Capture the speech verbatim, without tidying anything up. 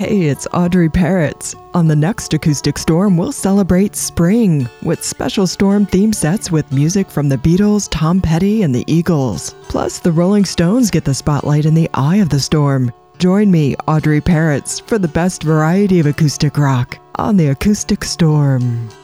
Hey, it's Audrey Parrots. On the next Acoustic Storm, we'll celebrate spring with special storm theme sets with music from the Beatles, Tom Petty, and the Eagles. Plus, the Rolling Stones get the spotlight in the eye of the storm. Join me, Audrey Parrots, for the best variety of acoustic rock on the Acoustic Storm.